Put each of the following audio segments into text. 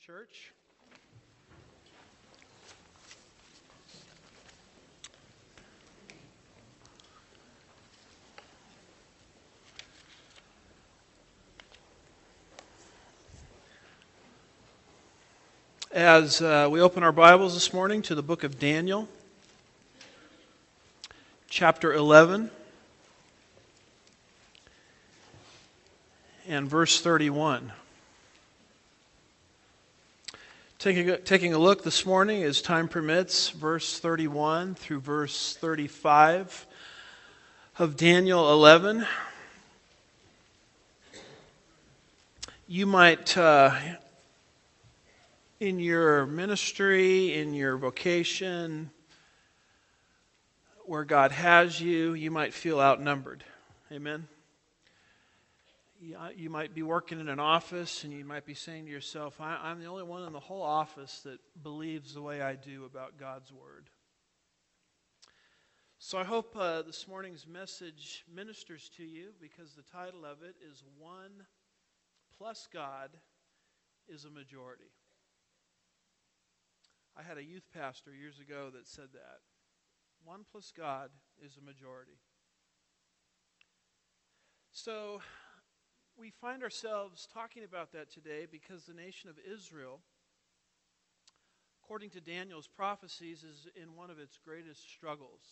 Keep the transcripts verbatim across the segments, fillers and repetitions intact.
Church. As uh, we open our Bibles this morning to the book of Daniel, chapter eleven, and verse thirty-one. Taking a, taking a look this morning, as time permits, verse thirty-one through verse thirty-five of Daniel eleven. You might, uh, in your ministry, in your vocation, where God has you, you might feel outnumbered. Amen? You might be working in an office and you might be saying to yourself, I'm the only one in the whole office that believes the way I do about God's Word. So I hope uh, this morning's message ministers to you, because the title of it is One Plus God is a Majority. I had a youth pastor years ago that said that. One plus God is a majority. So we find ourselves talking about that today because the nation of Israel, according to Daniel's prophecies, is in one of its greatest struggles.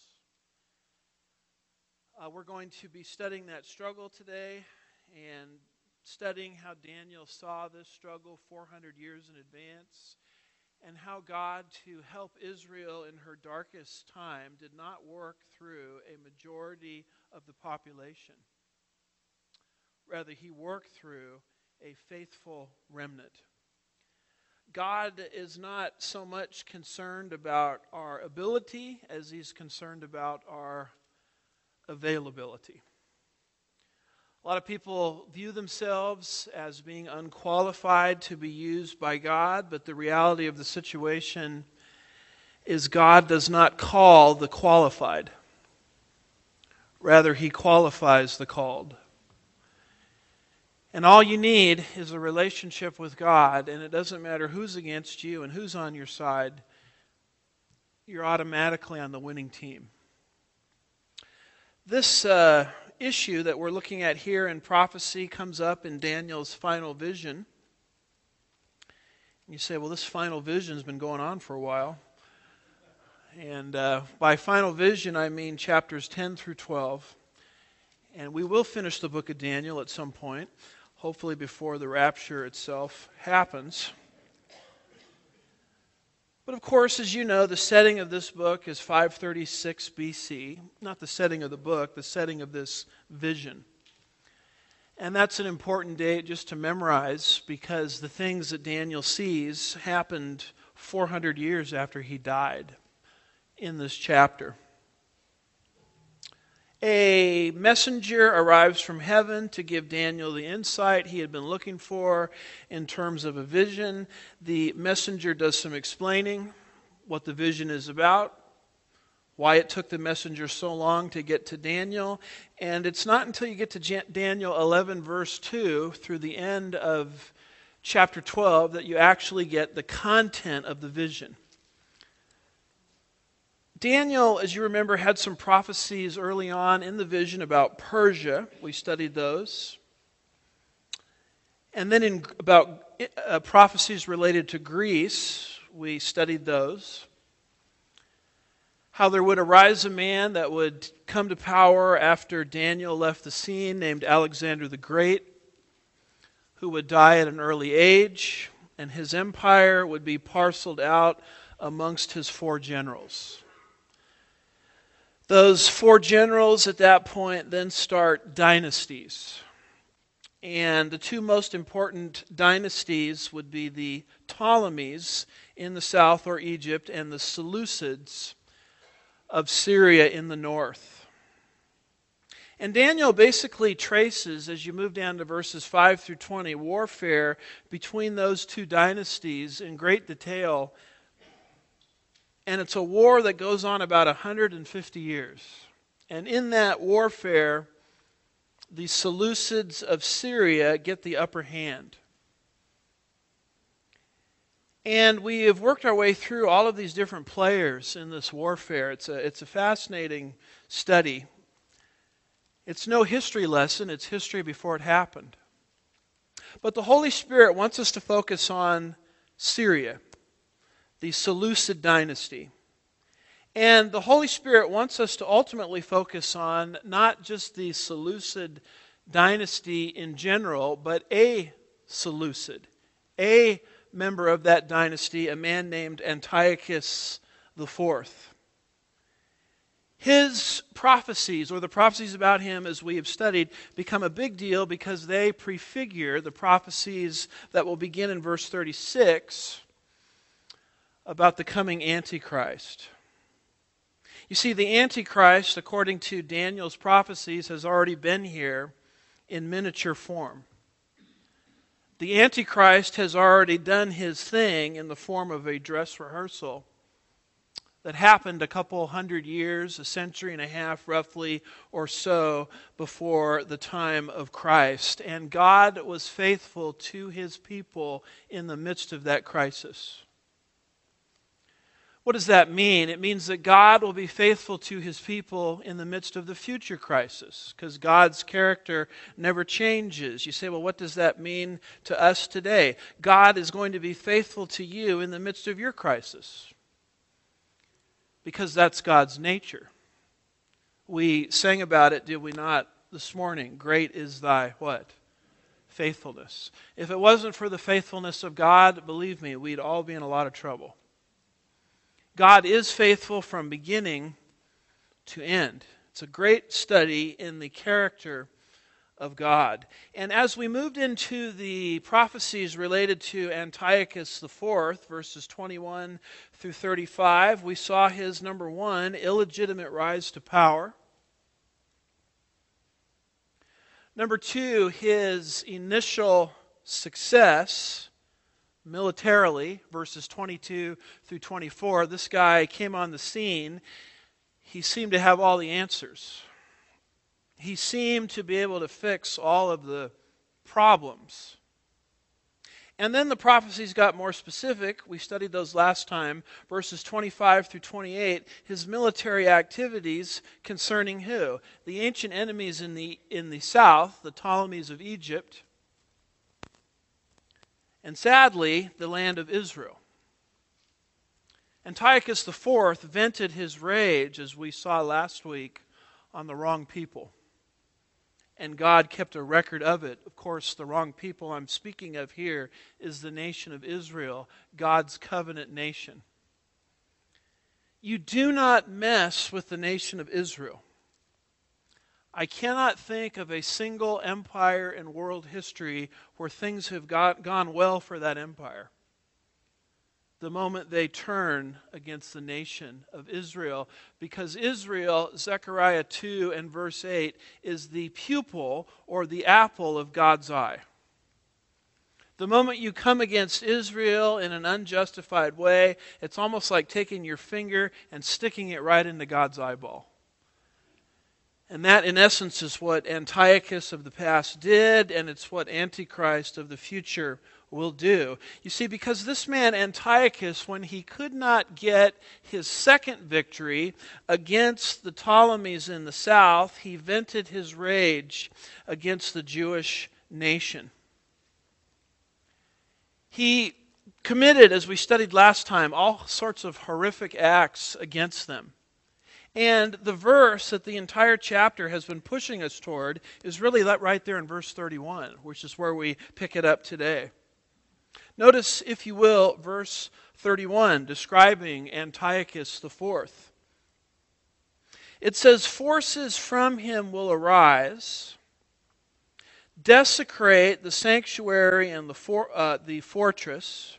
Uh, we're going to be studying that struggle today and studying how Daniel saw this struggle four hundred years in advance, and how God, to help Israel in her darkest time, did not work through a majority of the population. Rather, he worked through a faithful remnant. God is not so much concerned about our ability as he's concerned about our availability. A lot of people view themselves as being unqualified to be used by God, but the reality of the situation is God does not call the qualified. Rather, he qualifies the called. And all you need is a relationship with God, and it doesn't matter who's against you and who's on your side. You're automatically on the winning team. This uh, issue that we're looking at here in prophecy comes up in Daniel's final vision. And you say, well, this final vision's been going on for a while. And uh, by final vision, I mean chapters ten through twelve. And we will finish the book of Daniel at some point, hopefully before the rapture itself happens. But of course, as you know, the setting of this book is five thirty-six B C. Not the setting of the book, the setting of this vision. And that's an important date just to memorize, because the things that Daniel sees happened four hundred years after he died in this chapter. A messenger arrives from heaven to give Daniel the insight he had been looking for in terms of a vision. The messenger does some explaining what the vision is about, why it took the messenger so long to get to Daniel. And it's not until you get to Daniel eleven verse two through the end of chapter twelve that you actually get the content of the vision. Daniel, as you remember, had some prophecies early on in the vision about Persia. We studied those. And then in about uh, prophecies related to Greece, we studied those. How there would arise a man that would come to power after Daniel left the scene, named Alexander the Great, who would die at an early age, and his empire would be parceled out amongst his four generals. Those four generals at that point then start dynasties. And the two most important dynasties would be the Ptolemies in the south, or Egypt, and the Seleucids of Syria in the north. And Daniel basically traces, as you move down to verses five through twenty, warfare between those two dynasties in great detail. And it's a war that goes on about one hundred fifty years. And in that warfare, the Seleucids of Syria get the upper hand. And we have worked our way through all of these different players in this warfare. It's a, it's a fascinating study. It's no history lesson, it's history before it happened. But the Holy Spirit wants us to focus on Syria, the Seleucid dynasty. And the Holy Spirit wants us to ultimately focus on not just the Seleucid dynasty in general, but a Seleucid, a member of that dynasty, a man named Antiochus the Fourth. His prophecies, or the prophecies about him as we have studied, become a big deal because they prefigure the prophecies that will begin in verse thirty-six about the coming Antichrist. You see, the Antichrist, according to Daniel's prophecies, has already been here in miniature form. The Antichrist has already done his thing in the form of a dress rehearsal that happened a couple hundred years, a century and a half roughly or so before the time of Christ. And God was faithful to his people in the midst of that crisis. What does that mean? It means that God will be faithful to his people in the midst of the future crisis, because God's character never changes. You say, well, what does that mean to us today? God is going to be faithful to you in the midst of your crisis, because that's God's nature. We sang about it, did we not, this morning? Great is thy what? Faithfulness. If it wasn't for the faithfulness of God, believe me, we'd all be in a lot of trouble. God is faithful from beginning to end. It's a great study in the character of God. And as we moved into the prophecies related to Antiochus the Fourth, verses twenty-one through thirty-five, we saw his, number one, illegitimate rise to power. Number two, his initial success militarily, verses twenty-two through twenty-four. This guy came on the scene. He seemed to have all the answers. He seemed to be able to fix all of the problems. And then the prophecies got more specific. We studied those last time. Verses twenty-five through twenty-eight, his military activities concerning who? The ancient enemies in the, in the south, the Ptolemies of Egypt, and sadly, the land of Israel. Antiochus the Fourth vented his rage, as we saw last week, on the wrong people. And God kept a record of it. Of course, the wrong people I'm speaking of here is the nation of Israel, God's covenant nation. You do not mess with the nation of Israel. I cannot think of a single empire in world history where things have got, gone well for that empire the moment they turn against the nation of Israel. Because Israel, Zechariah two and verse eight, is the pupil or the apple of God's eye. The moment you come against Israel in an unjustified way, it's almost like taking your finger and sticking it right into God's eyeball. And that, in essence, is what Antiochus of the past did, and it's what Antichrist of the future will do. You see, because this man Antiochus, when he could not get his second victory against the Ptolemies in the south, he vented his rage against the Jewish nation. He committed, as we studied last time, all sorts of horrific acts against them. And the verse that the entire chapter has been pushing us toward is really that right there in verse thirty-one, which is where we pick it up today. Notice, if you will, verse thirty-one, describing Antiochus the Fourth. It says, "Forces from him will arise, desecrate the sanctuary and the, for, uh, the fortress,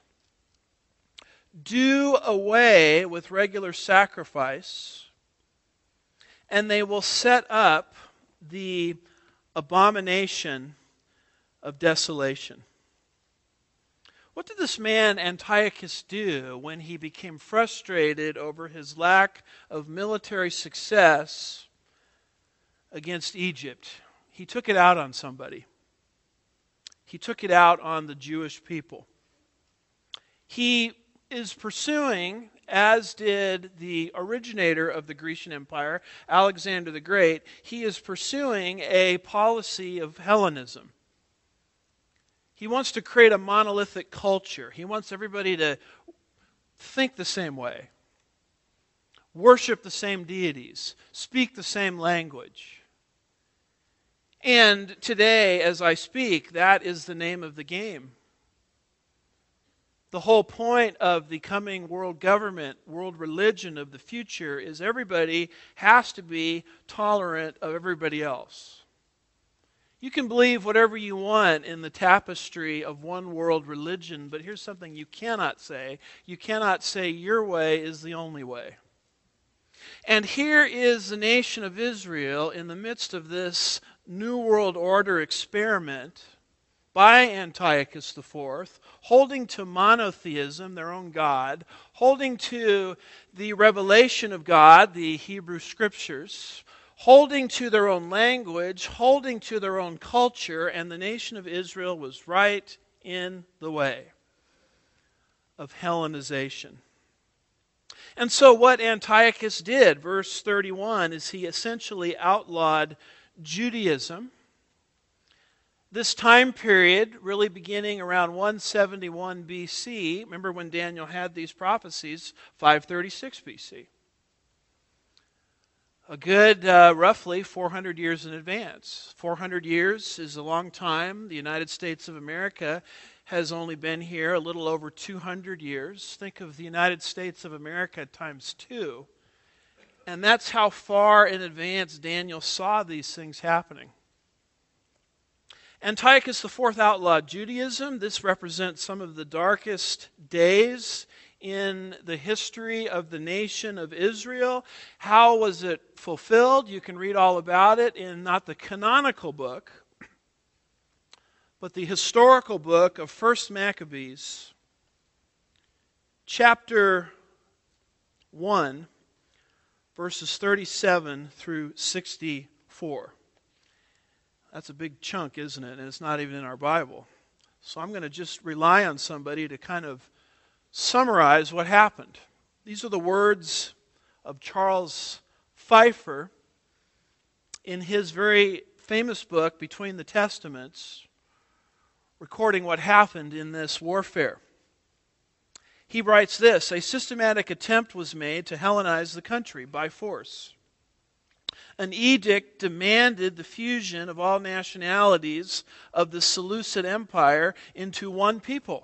do away with regular sacrifice, and they will set up the abomination of desolation." What did this man Antiochus do when he became frustrated over his lack of military success against Egypt? He took it out on somebody. He took it out on the Jewish people. He is pursuing, as did the originator of the Grecian Empire, Alexander the Great, he is pursuing a policy of Hellenism. He wants to create a monolithic culture. He wants everybody to think the same way, worship the same deities, speak the same language. And today, as I speak, that is the name of the game. The whole point of the coming world government, world religion of the future is everybody has to be tolerant of everybody else. You can believe whatever you want in the tapestry of one world religion, but here's something you cannot say. You cannot say your way is the only way. And here is the nation of Israel in the midst of this New World Order experiment by Antiochus the Fourth, holding to monotheism, their own God, holding to the revelation of God, the Hebrew Scriptures, holding to their own language, holding to their own culture, and the nation of Israel was right in the way of Hellenization. And so what Antiochus did, verse thirty-one, is he essentially outlawed Judaism. This time period, really beginning around one seventy-one B C, remember when Daniel had these prophecies, five thirty-six B C. A good, uh, roughly four hundred years in advance. four hundred years is a long time. The United States of America has only been here a little over two hundred years. Think of the United States of America times two. And that's how far in advance Daniel saw these things happening. Antiochus the Fourth outlawed Judaism. This represents some of the darkest days in the history of the nation of Israel. How was it fulfilled? You can read all about it in not the canonical book, but the historical book of First Maccabees, chapter one, verses thirty-seven through sixty-four. That's a big chunk, isn't it? And it's not even in our Bible. So I'm going to just rely on somebody to kind of summarize what happened. These are the words of Charles Pfeiffer in his very famous book, Between the Testaments, recording what happened in this warfare. He writes this: a systematic attempt was made to Hellenize the country by force. An edict demanded the fusion of all nationalities of the Seleucid Empire into one people.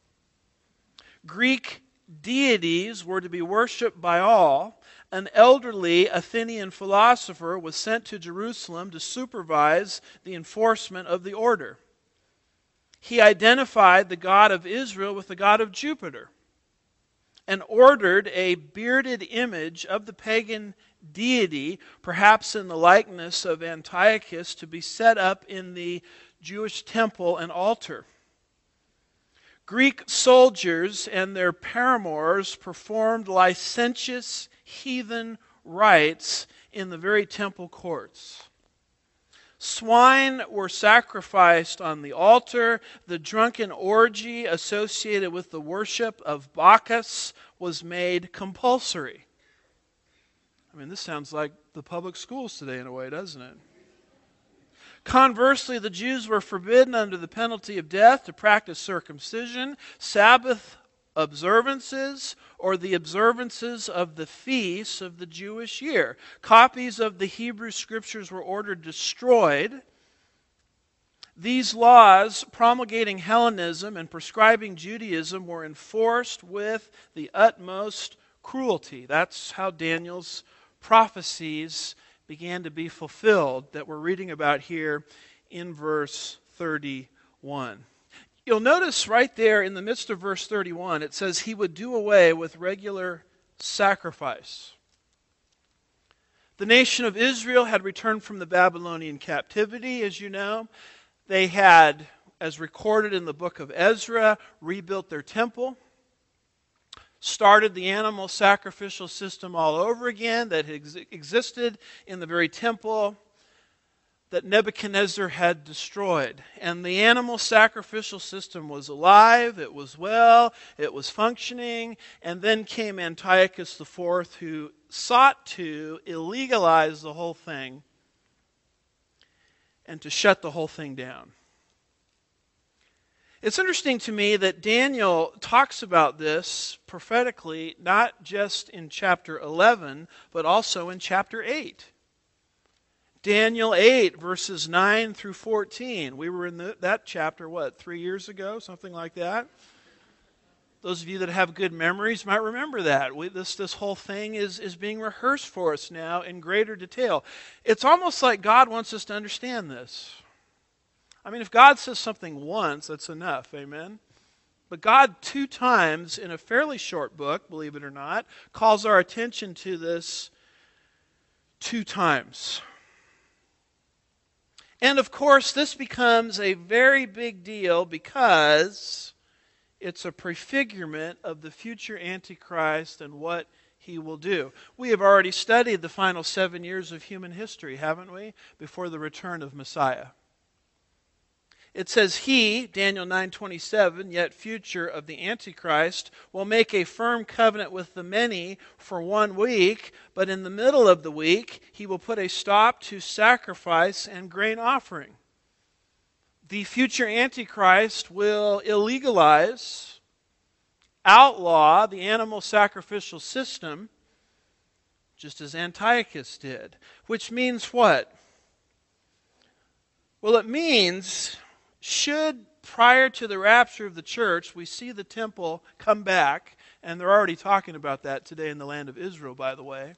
Greek deities were to be worshipped by all. An elderly Athenian philosopher was sent to Jerusalem to supervise the enforcement of the order. He identified the God of Israel with the God of Jupiter and ordered a bearded image of the pagan deity, perhaps in the likeness of Antiochus, to be set up in the Jewish temple and altar. Greek soldiers and their paramours performed licentious heathen rites in the very temple courts. Swine were sacrificed on the altar. The drunken orgy associated with the worship of Bacchus was made compulsory. I mean, this sounds like the public schools today in a way, doesn't it? Conversely, the Jews were forbidden under the penalty of death to practice circumcision, Sabbath observances, or the observances of the feasts of the Jewish year. Copies of the Hebrew Scriptures were ordered destroyed. These laws promulgating Hellenism and prescribing Judaism were enforced with the utmost cruelty. That's how Daniel's prophecies began to be fulfilled that we're reading about here in verse thirty-one. You'll notice right there in the midst of verse thirty-one, it says he would do away with regular sacrifice. The nation of Israel had returned from the Babylonian captivity, as you know. They had, as recorded in the book of Ezra, rebuilt their temple, started the animal sacrificial system all over again that had ex- existed in the very temple. that Nebuchadnezzar had destroyed. And the animal sacrificial system was alive, it was well, it was functioning, and then came Antiochus the Fourth, who sought to illegalize the whole thing and to shut the whole thing down. It's interesting to me that Daniel talks about this prophetically, not just in chapter eleven, but also in chapter eight. Daniel eight, verses nine through fourteen. We were in the, that chapter, what, three years ago? Something like that. Those of you that have good memories might remember that. We, this, this whole thing is, is being rehearsed for us now in greater detail. It's almost like God wants us to understand this. I mean, if God says something once, that's enough, amen? But God, two times in a fairly short book, believe it or not, calls our attention to this two times. And of course, this becomes a very big deal because it's a prefigurement of the future Antichrist and what he will do. We have already studied the final seven years of human history, haven't we? Before the return of Messiah. It says, he, Daniel nine twenty-seven, yet future of the Antichrist, will make a firm covenant with the many for one week, but in the middle of the week he will put a stop to sacrifice and grain offering. The future Antichrist will illegalize, outlaw the animal sacrificial system, just as Antiochus did. Which means what? Well, it means, should, prior to the rapture of the church, we see the temple come back, and they're already talking about that today in the land of Israel, by the way,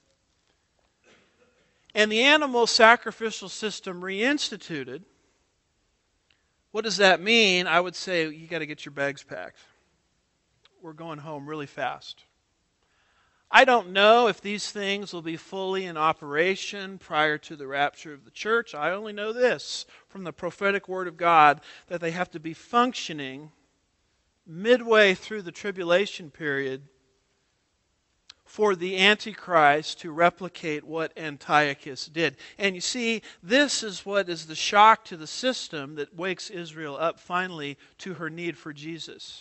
and the animal sacrificial system reinstituted, what does that mean? I would say you got to get your bags packed. We're going home really fast. I don't know if these things will be fully in operation prior to the rapture of the church. I only know this from the prophetic word of God, that they have to be functioning midway through the tribulation period for the Antichrist to replicate what Antiochus did. And you see, this is what is the shock to the system that wakes Israel up finally to her need for Jesus.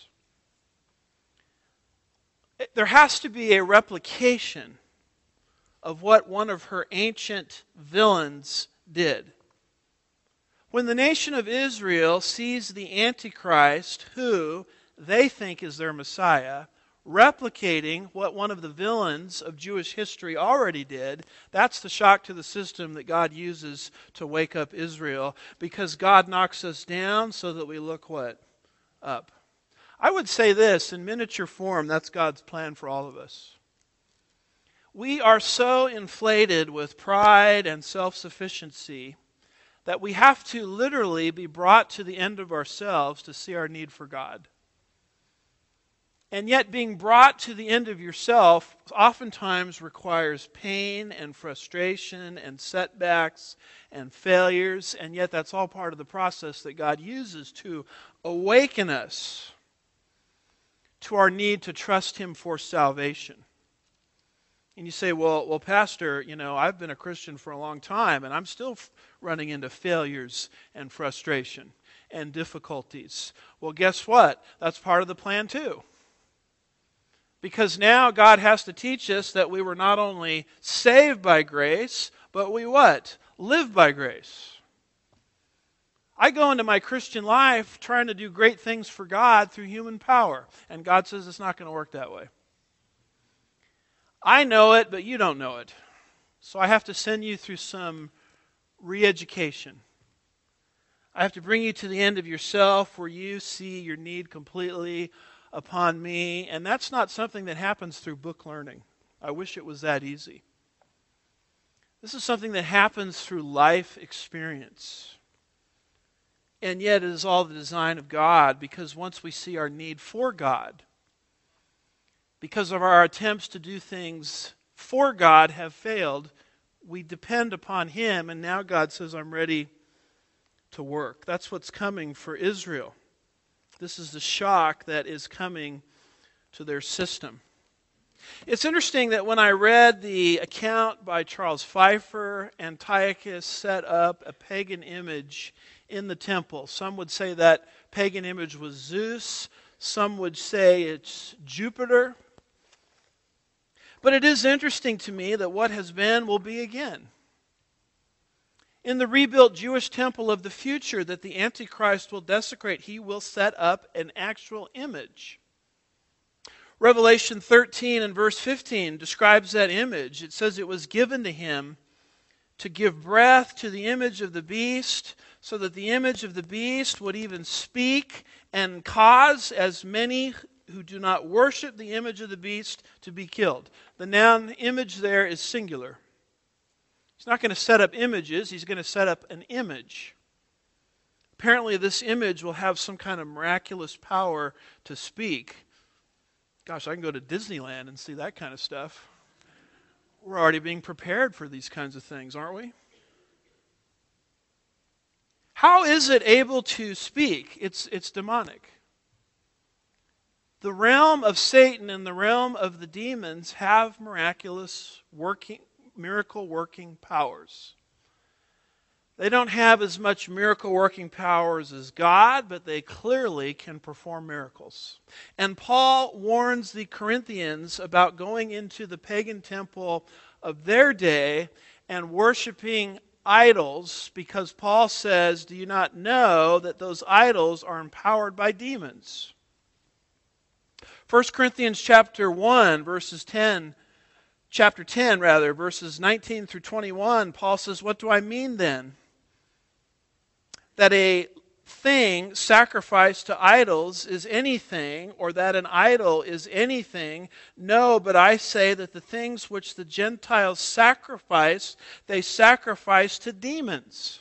There has to be a replication of what one of her ancient villains did. When the nation of Israel sees the Antichrist, who they think is their Messiah, replicating what one of the villains of Jewish history already did, that's the shock to the system that God uses to wake up Israel, because God knocks us down so that we look what? Up. I would say this, in miniature form, that's God's plan for all of us. We are so inflated with pride and self-sufficiency that we have to literally be brought to the end of ourselves to see our need for God. And yet being brought to the end of yourself oftentimes requires pain and frustration and setbacks and failures, and yet that's all part of the process that God uses to awaken us to our need to trust Him for salvation. And you say, well, well, Pastor, you know, I've been a Christian for a long time, and I'm still f- running into failures and frustration and difficulties. Well, guess what? That's part of the plan too. Because now God has to teach us that we were not only saved by grace, but we what? Live by grace. I go into my Christian life trying to do great things for God through human power. And God says it's not going to work that way. I know it, but you don't know it. So I have to send you through some re-education. I have to bring you to the end of yourself where you see your need completely upon me. And that's not something that happens through book learning. I wish it was that easy. This is something that happens through life experience. And yet it is all the design of God, because once we see our need for God, because of our attempts to do things for God have failed, we depend upon Him, and now God says, I'm ready to work. That's what's coming for Israel. This is the shock that is coming to their system. It's interesting that when I read the account by Charles Pfeiffer, Antiochus set up a pagan image in the temple. Some would say that pagan image was Zeus. Some would say it's Jupiter. But it is interesting to me that what has been will be again. In the rebuilt Jewish temple of the future that the Antichrist will desecrate, he will set up an actual image. Revelation thirteen and verse fifteen describes that image. It says it was given to him to give breath to the image of the beast, so that the image of the beast would even speak and cause as many who do not worship the image of the beast to be killed. The noun image there is singular. He's not going to set up images, he's going to set up an image. Apparently this image will have some kind of miraculous power to speak. Gosh, I can go to Disneyland and see that kind of stuff. We're already being prepared for these kinds of things, aren't we? How is it able to speak? It's, it's demonic. The realm of Satan and the realm of the demons have miraculous working, miracle working powers. They don't have as much miracle working powers as God, but they clearly can perform miracles. And Paul warns the Corinthians about going into the pagan temple of their day and worshiping idols, because Paul says, do you not know that those idols are empowered by demons? First Corinthians chapter one, verses ten, chapter ten rather, verses nineteen through twenty-one, Paul says, what do I mean then? That a thing sacrificed to idols is anything, or that an idol is anything? No, but I say that the things which the Gentiles sacrifice, they sacrifice to demons,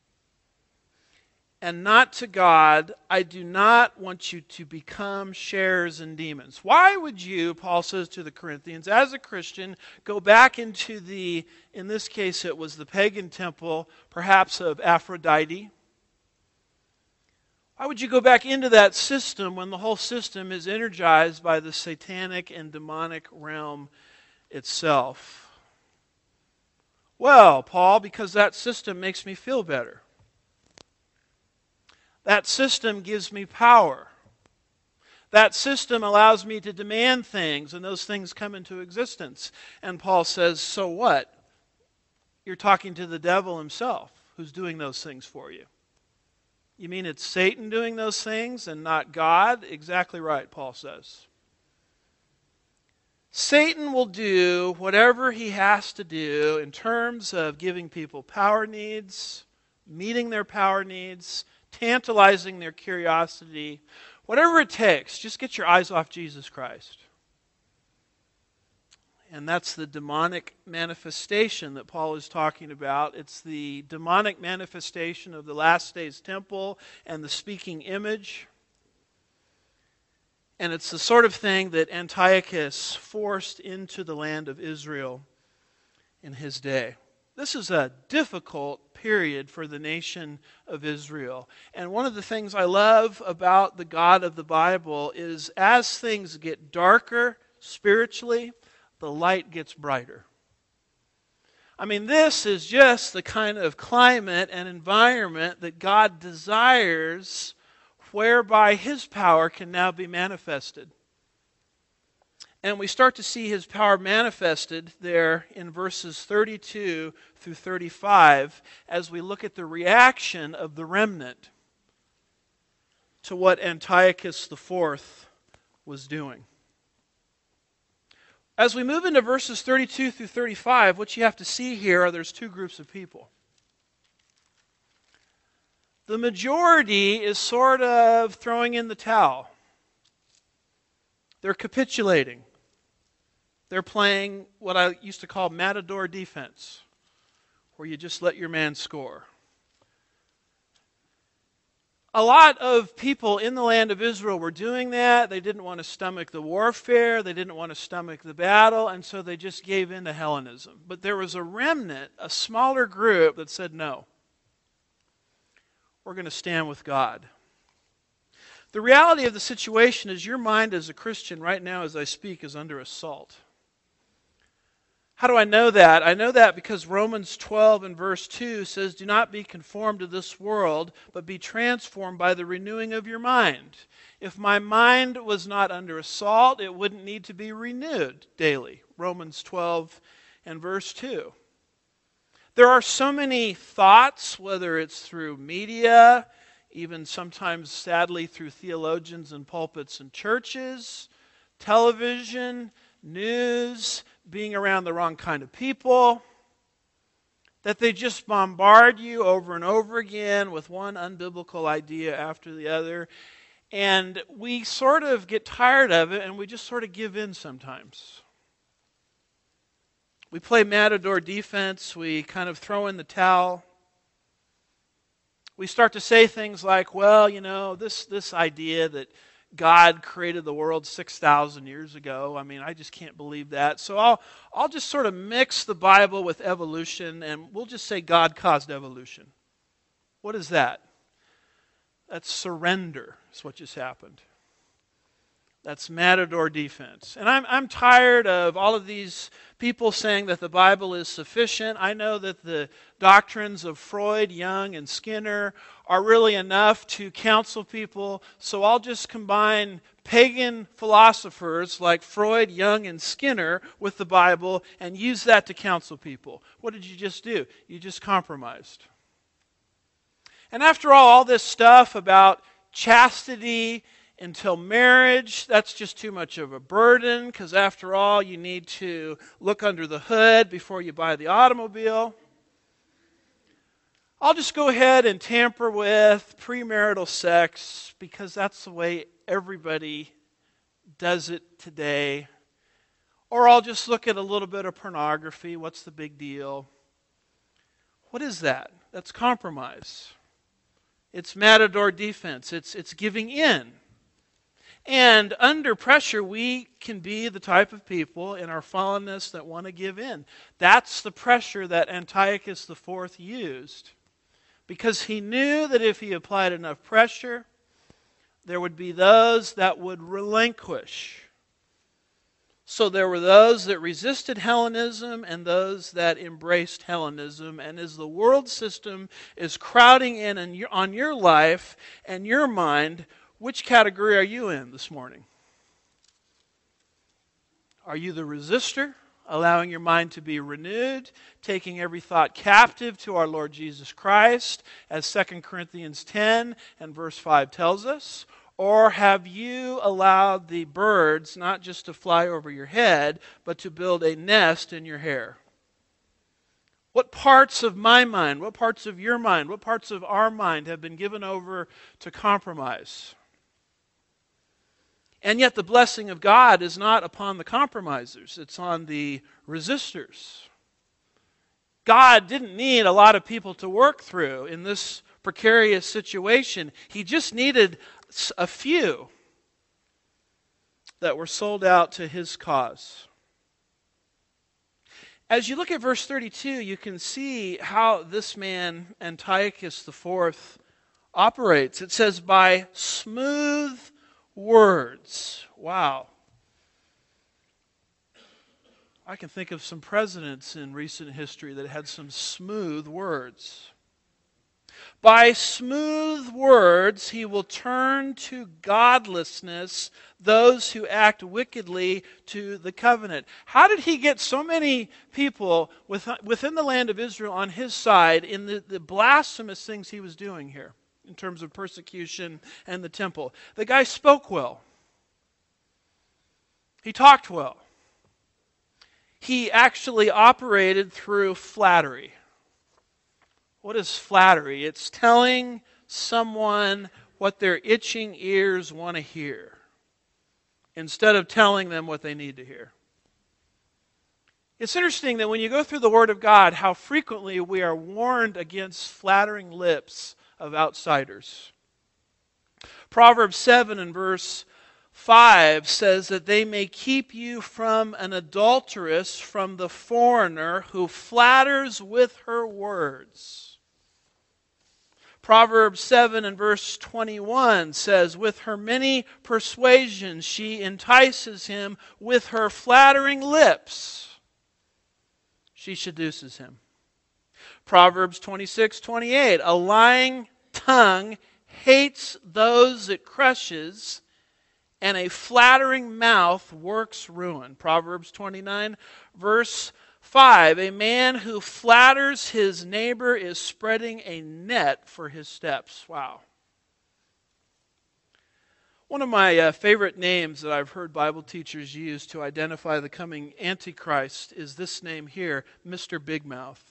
and not to God. I do not want you to become sharers in demons. Why would you, Paul says to the Corinthians, as a Christian, go back into the, in this case it was the pagan temple, perhaps of Aphrodite? Why would you go back into that system when the whole system is energized by the satanic and demonic realm itself? Well, Paul, because that system makes me feel better. That system gives me power. That system allows me to demand things, and those things come into existence. And Paul says, so what? You're talking to the devil himself who's doing those things for you. You mean it's Satan doing those things and not God? Exactly right, Paul says. Satan will do whatever he has to do in terms of giving people power needs, meeting their power needs, tantalizing their curiosity. Whatever it takes, just get your eyes off Jesus Christ. And that's the demonic manifestation that Paul is talking about. It's the demonic manifestation of the last days temple and the speaking image. And it's the sort of thing that Antiochus forced into the land of Israel in his day. This is a difficult period for the nation of Israel. And one of the things I love about the God of the Bible is as things get darker spiritually, the light gets brighter. I mean, this is just the kind of climate and environment that God desires, whereby His power can now be manifested. And we start to see His power manifested there in verses thirty-two through thirty-five as we look at the reaction of the remnant to what Antiochus the Fourth was doing. As we move into verses thirty-two through thirty-five, what you have to see here are there's two groups of people. The majority is sort of throwing in the towel. They're capitulating. They're playing what I used to call matador defense, where you just let your man score. A lot of people in the land of Israel were doing that. They didn't want to stomach the warfare. They didn't want to stomach the battle, and so they just gave in to Hellenism. But there was a remnant, a smaller group that said, no, we're going to stand with God. The reality of the situation is your mind as a Christian right now as I speak is under assault. How do I know that? I know that because Romans twelve and verse two says, "Do not be conformed to this world, but be transformed by the renewing of your mind." If my mind was not under assault, it wouldn't need to be renewed daily. Romans twelve and verse two. There are so many thoughts, whether it's through media, even sometimes sadly through theologians and pulpits and churches, television, news, being around the wrong kind of people, that they just bombard you over and over again with one unbiblical idea after the other. And we sort of get tired of it and we just sort of give in sometimes. We play matador defense, we kind of throw in the towel. We start to say things like, well, you know, this, this idea that God created the world six thousand years ago. I mean, I just can't believe that. So I'll I'll just sort of mix the Bible with evolution, and we'll just say God caused evolution. What is that? That's surrender, is what just happened. That's matador defense. And I'm I'm tired of all of these people saying that the Bible is sufficient. I know that the doctrines of Freud, Jung, and Skinner are really enough to counsel people. So I'll just combine pagan philosophers like Freud, Jung, and Skinner with the Bible and use that to counsel people. What did you just do? You just compromised. And after all, all this stuff about chastity until marriage, that's just too much of a burden, because after all, you need to look under the hood before you buy the automobile. I'll just go ahead and tamper with premarital sex, because that's the way everybody does it today. Or I'll just look at a little bit of pornography. What's the big deal? What is that? That's compromise. It's matador defense. It's, it's giving in. And under pressure, we can be the type of people in our fallenness that want to give in. That's the pressure that Antiochus the Fourth used. Because he knew that if he applied enough pressure, there would be those that would relinquish. So there were those that resisted Hellenism and those that embraced Hellenism. And as the world system is crowding in on your life and your mind, which category are you in this morning? Are you the resistor, allowing your mind to be renewed, taking every thought captive to our Lord Jesus Christ, as Second Corinthians ten and verse five tells us? Or have you allowed the birds not just to fly over your head, but to build a nest in your hair? What parts of my mind, what parts of your mind, what parts of our mind have been given over to compromise? And yet the blessing of God is not upon the compromisers. It's on the resistors. God didn't need a lot of people to work through in this precarious situation. He just needed a few that were sold out to His cause. As you look at verse thirty-two, you can see how this man, Antiochus the Fourth, operates. It says, by smooth words. Wow. I can think of some presidents in recent history that had some smooth words. By smooth words, he will turn to godlessness those who act wickedly to the covenant. How did he get so many people within the land of Israel on his side in the, the blasphemous things he was doing here? In terms of persecution and the temple. The guy spoke well. He talked well. He actually operated through flattery. What is flattery? It's telling someone what their itching ears want to hear instead of telling them what they need to hear. It's interesting that when you go through the Word of God, how frequently we are warned against flattering lips of outsiders. Proverbs seven and verse five says that they may keep you from an adulteress, from the foreigner who flatters with her words. Proverbs seven and verse twenty-one says, with her many persuasions she entices him, with her flattering lips she seduces him. Proverbs twenty-six twenty-eight, a lying tongue hates those it crushes, and a flattering mouth works ruin. Proverbs twenty-nine verse five, a man who flatters his neighbor is spreading a net for his steps. Wow. One of my uh, favorite names that I've heard Bible teachers use to identify the coming Antichrist is this name here, Mister Big Mouth.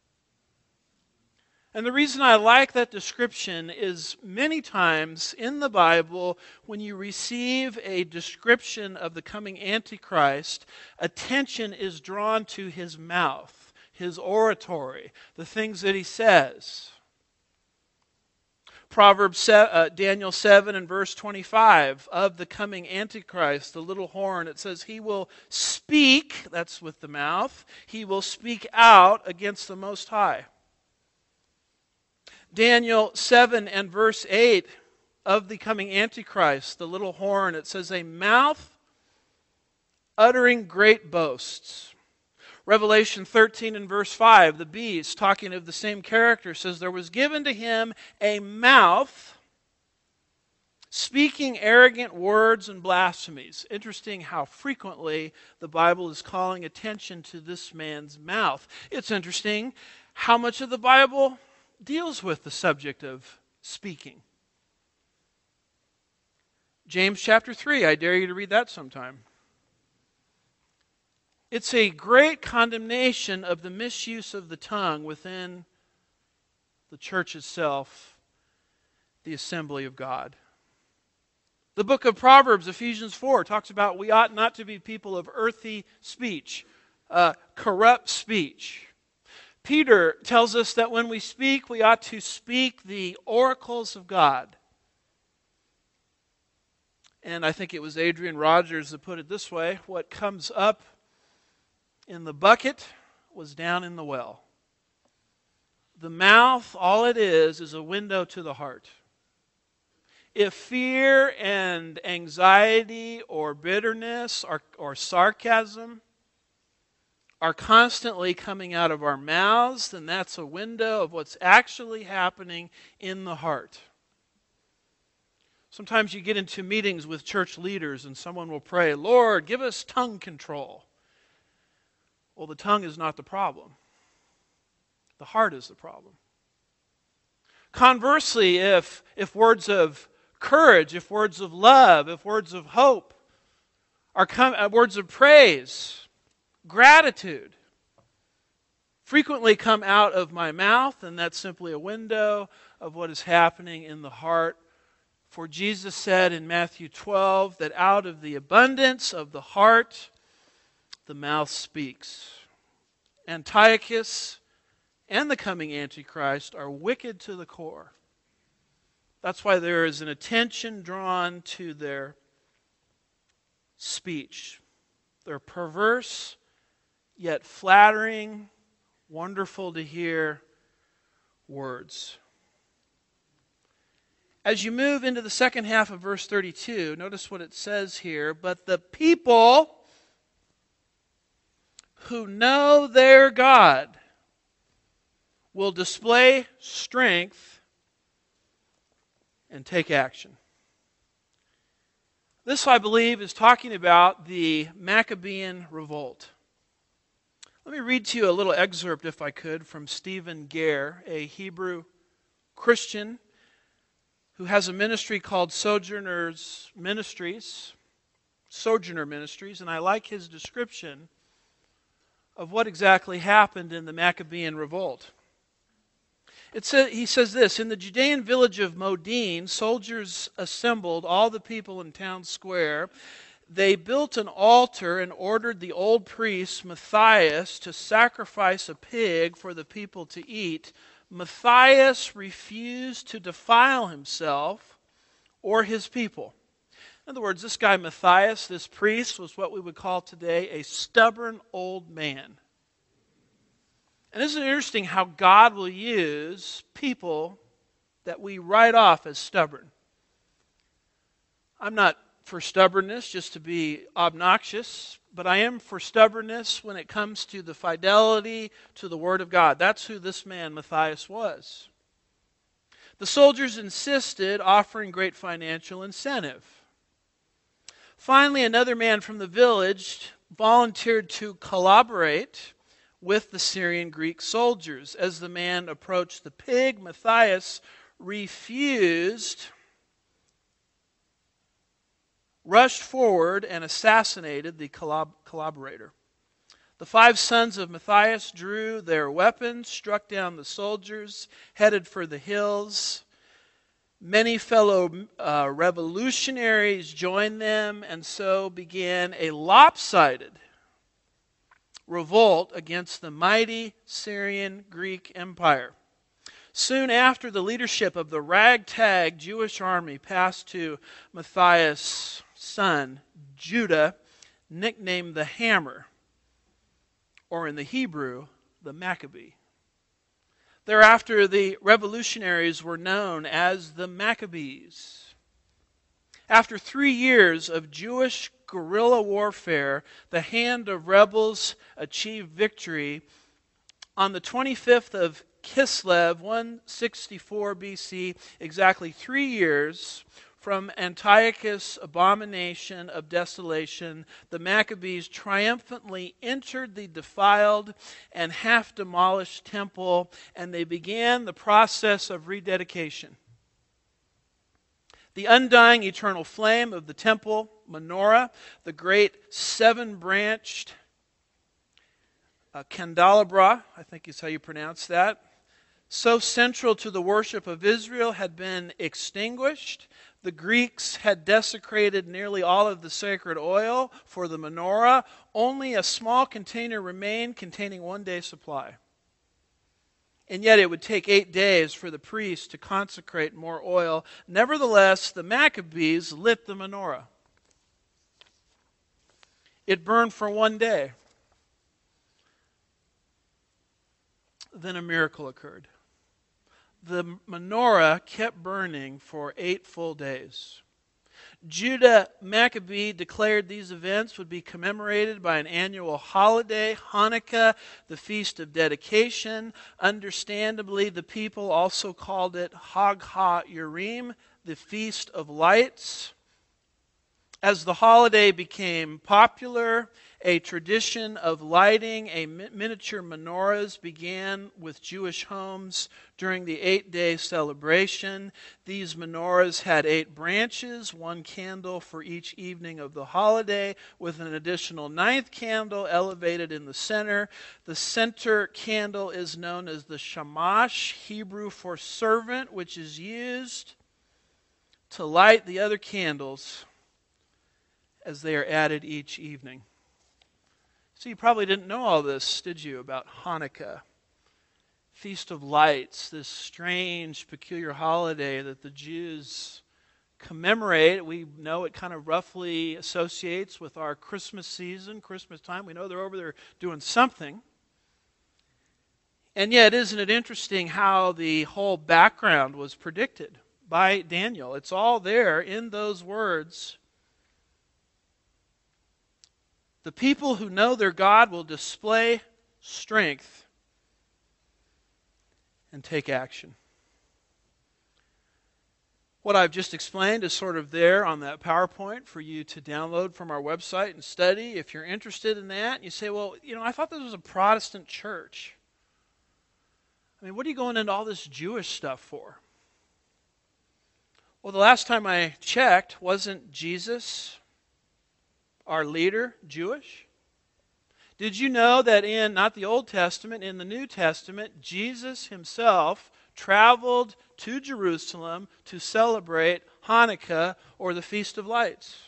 And the reason I like that description is many times in the Bible, when you receive a description of the coming Antichrist, attention is drawn to his mouth, his oratory, the things that he says. Proverbs, uh, Daniel seven and verse twenty-five, of the coming Antichrist, the little horn, it says, he will speak, that's with the mouth, he will speak out against the Most High. Daniel seven and verse eight, of the coming Antichrist, the little horn, it says, a mouth uttering great boasts. Revelation thirteen and verse five, the beast, talking of the same character, says, there was given to him a mouth speaking arrogant words and blasphemies. Interesting how frequently the Bible is calling attention to this man's mouth. It's interesting how much of the Bible deals with the subject of speaking. James chapter three, I dare you to read that sometime. It's a great condemnation of the misuse of the tongue within the church itself, the assembly of God. The book of Proverbs, Ephesians four, talks about we ought not to be people of earthy speech, uh, corrupt speech. Peter tells us that when we speak, we ought to speak the oracles of God. And I think it was Adrian Rogers that put it this way, what comes up in the bucket was down in the well. The mouth, all it is, is a window to the heart. If fear and anxiety or bitterness or, or sarcasm are constantly coming out of our mouths, then that's a window of what's actually happening in the heart. Sometimes you get into meetings with church leaders and someone will pray, Lord, give us tongue control. Well, the tongue is not the problem. The heart is the problem. Conversely, if, if words of courage, if words of love, if words of hope, are com- uh, words of praise, gratitude frequently come out of my mouth, and that's simply a window of what is happening in the heart. For Jesus said in Matthew twelve that out of the abundance of the heart, the mouth speaks. Antiochus and the coming Antichrist are wicked to the core. That's why there is an attention drawn to their speech. They're perverse, yet flattering, wonderful to hear words. As you move into the second half of verse thirty-two, notice what it says here. But the people who know their God will display strength and take action. This, I believe, is talking about the Maccabean revolt. Let me read to you a little excerpt, if I could, from Stephen Gare, a Hebrew Christian who has a ministry called Sojourners Ministries, Sojourner Ministries, and I like his description of what exactly happened in the Maccabean revolt. It sa- he says this, in the Judean village of Modin, soldiers assembled all the people in town square. They built an altar and ordered the old priest Matthias to sacrifice a pig for the people to eat. Matthias refused to defile himself or his people. In other words, this guy Matthias, this priest, was what we would call today a stubborn old man. And isn't it interesting how God will use people that we write off as stubborn. I'm not for stubbornness just to be obnoxious, but I am for stubbornness when it comes to the fidelity to the Word of God. That's who this man Matthias was. The soldiers insisted, offering great financial incentive. Finally, another man from the village volunteered to collaborate with the Syrian Greek soldiers. As the man approached the pig, Matthias refused, rushed forward, and assassinated the collab- collaborator. The five sons of Matthias drew their weapons, struck down the soldiers, headed for the hills. Many fellow uh, revolutionaries joined them, and so began a lopsided revolt against the mighty Syrian Greek Empire. Soon after, the leadership of the ragtag Jewish army passed to Matthias' son, Judah, nicknamed the Hammer, or in the Hebrew, the Maccabee. Thereafter, the revolutionaries were known as the Maccabees. After three years of Jewish guerrilla warfare, the hand of rebels achieved victory. On the twenty-fifth of Kislev, one sixty-four B C, exactly three years from Antiochus' abomination of desolation, the Maccabees triumphantly entered the defiled and half-demolished temple, and they began the process of rededication. The undying eternal flame of the temple menorah, the great seven-branched uh, candelabra, I think is how you pronounce that, so central to the worship of Israel, had been extinguished. The Greeks had desecrated nearly all of the sacred oil for the menorah. Only a small container remained containing one day's supply. And yet it would take eight days for the priest to consecrate more oil. Nevertheless, the Maccabees lit the menorah. It burned for one day. Then a miracle occurred. The menorah kept burning for eight full days. Judah Maccabee declared these events would be commemorated by an annual holiday, Hanukkah, the Feast of Dedication. Understandably, the people also called it Hag HaUrim, the Feast of Lights. As the holiday became popular, a tradition of lighting a miniature menorahs began with Jewish homes during the eight-day celebration. These menorahs had eight branches, one candle for each evening of the holiday, with an additional ninth candle elevated in the center. The center candle is known as the shamash, Hebrew for servant, which is used to light the other candles as they are added each evening. So you probably didn't know all this, did you, about Hanukkah, Feast of Lights, this strange, peculiar holiday that the Jews commemorate. We know it kind of roughly associates with our Christmas season, Christmas time. We know they're over there doing something. And yet, isn't it interesting how the whole background was predicted by Daniel? It's all there in those words. The people who know their God will display strength and take action. What I've just explained is sort of there on that PowerPoint for you to download from our website and study. If you're interested in that, you say, well, you know, I thought this was a Protestant church. I mean, what are you going into all this Jewish stuff for? Well, the last time I checked, wasn't Jesus, our leader, Jewish? Did you know that in, not the Old Testament, in the New Testament, Jesus himself traveled to Jerusalem to celebrate Hanukkah, or the Feast of Lights?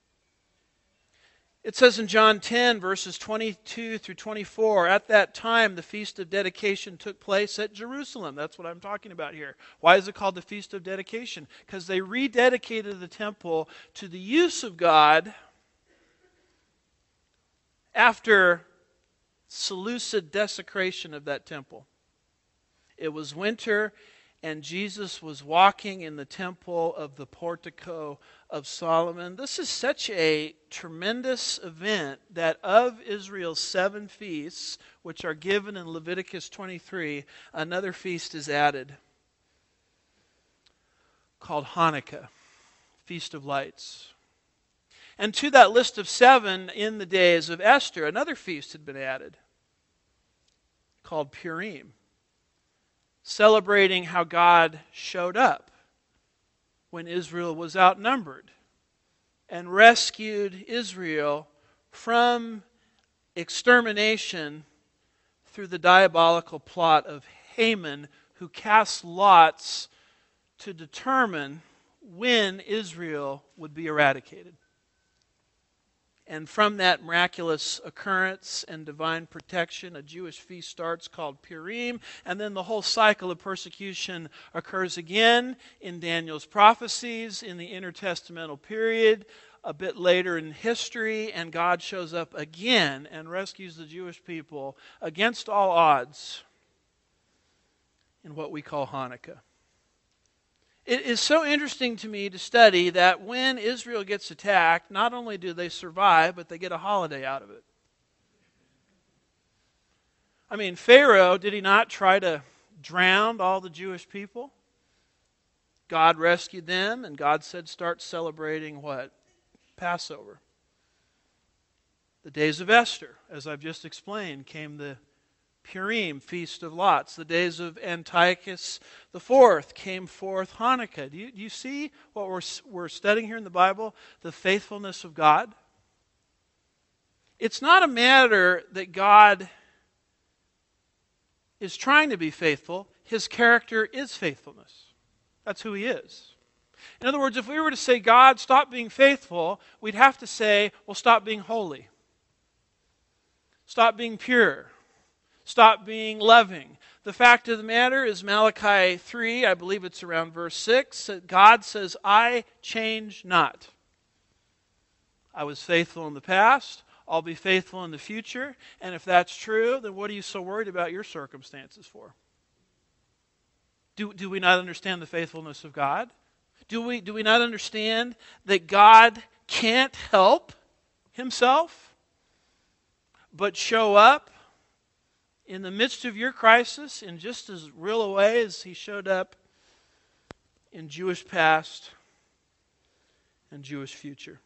It says in John ten, verses twenty-two through twenty-four, at that time the Feast of Dedication took place at Jerusalem. That's what I'm talking about here. Why is it called the Feast of Dedication? Because they rededicated the temple to the use of God after Seleucid desecration of that temple. It was winter, and Jesus was walking in the temple of the portico of Solomon. This is such a tremendous event that of Israel's seven feasts, which are given in Leviticus twenty-three, another feast is added called Hanukkah, Feast of Lights. And to that list of seven in the days of Esther, another feast had been added called Purim, celebrating how God showed up when Israel was outnumbered and rescued Israel from extermination through the diabolical plot of Haman, who cast lots to determine when Israel would be eradicated. And from that miraculous occurrence and divine protection, a Jewish feast starts called Purim, and then the whole cycle of persecution occurs again in Daniel's prophecies in the intertestamental period, a bit later in history, and God shows up again and rescues the Jewish people against all odds in what we call Hanukkah. It is so interesting to me to study that when Israel gets attacked, not only do they survive, but they get a holiday out of it. I mean, Pharaoh, did he not try to drown all the Jewish people? God rescued them, and God said, start celebrating what? Passover. The days of Esther, as I've just explained, came the Purim, Feast of Lots. The days of Antiochus the Fourth came forth Hanukkah. Do you, do you see what we're, we're studying here in the Bible? The faithfulness of God. It's not a matter that God is trying to be faithful. His character is faithfulness. That's who He is. In other words, if we were to say, God, stop being faithful, we'd have to say, well, stop being holy. Stop being pure. Stop being loving. The fact of the matter is Malachi three, I believe it's around verse six, that God says, I change not. I was faithful in the past, I'll be faithful in the future, and if that's true, then what are you so worried about your circumstances for? Do, do we not understand the faithfulness of God? Do we, do we not understand that God can't help Himself but show up in the midst of your crisis in just as real a way as He showed up in Jewish past and Jewish future?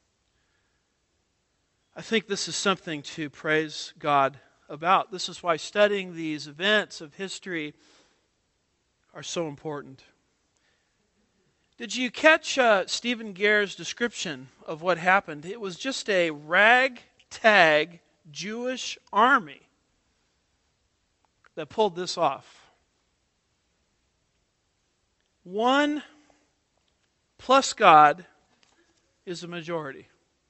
I think this is something to praise God about. This is why studying these events of history are so important. Did you catch uh, Stephen Gare's description of what happened? It was just a ragtag Jewish army that pulled this off. One plus God is a majority.